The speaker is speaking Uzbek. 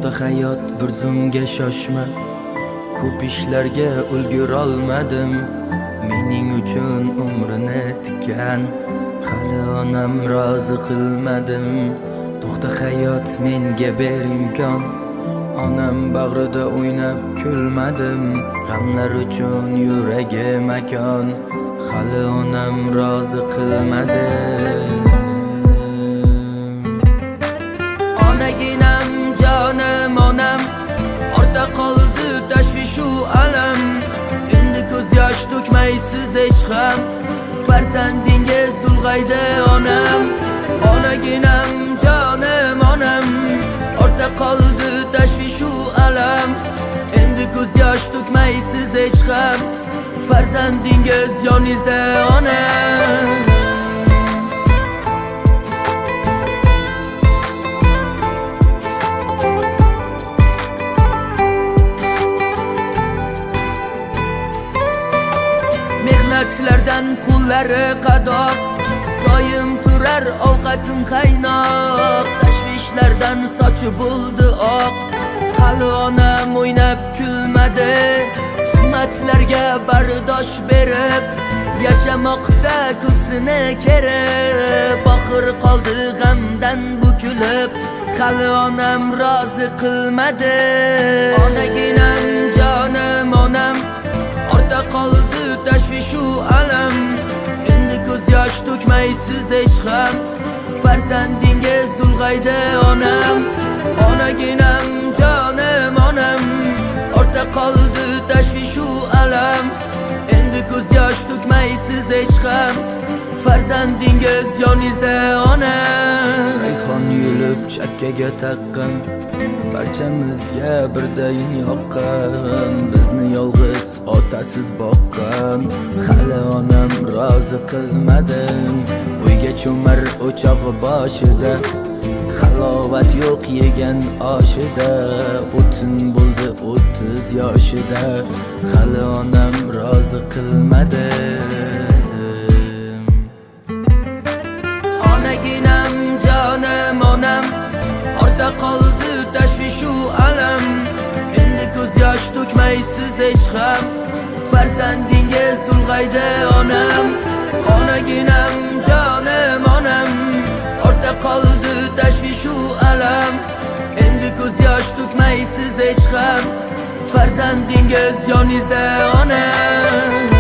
To'xta hayot, bir zumga shoshma. Ko'p ishlarga ulgurolmadim. Mening uchun umrini tikkan hali onam rozi qilmadim. To'xta hayot, menga ber imkon. Onam bag'rida o'ynab kulmadim. G'amlar uchun yuragi makon hali onam rozi qilmadi. Onaginam, jonim onam, ortda qoldi tashvishu alam. Endi ko'z yosh to'kmaysiz hech ham, farzandingiz ulg'aydi onam. Onaginam, jonim onam, ortda qoldi tashvishu alam. Endi ko'z yosh to'kmaysiz hech ham, farzandingiz yoningizda onam. Mehnatchilardan pullari qadoq, doim turar ovqatim qaynoq. Tashvishlardan sochi bo'ldi oq, hali onam o'ynab kulmadi. Tuhmatlarga bardosh berib, yashamoqda ko'ksini kerib. Oxir qoldi g'amdan bukilib, hali onam rozi qilmadi. Onaginam, jonim onam, ortda qoldi tashvishu alam. Endi ko'z yosh to'kmaysiz hech ham, farzandingiz ulg'aydi onam. Onaginam, jonim onam, ortda qoldi tashvishu alam. Endi ko'z yosh to'kmaysiz hech ham, farzandingiz yoningizda onam. Rayhon yulib chakkaga taqqan, barchamizga birdayin yoqqan. Bizni yolg'iz otasiz boqqan hali onam rozi qilmadi. Uyga cho'mar o'chog'i boshida, halovat yo'q yegan oshida. O'tin bo'ldi 30 yoshida, hali onam rozi qilmadi. Onaginam, jonim onam, ortda qoldi tashvishu alam. Endi ko'z yosh to'kmaysiz hech ham, farzandingiz ulg'aydi onam. Onaginam, jonim onam, ortda qoldi tashvishu alam. Endi ko'z yosh to'kmaysiz hech ham, farzandingiz yoningizda onam.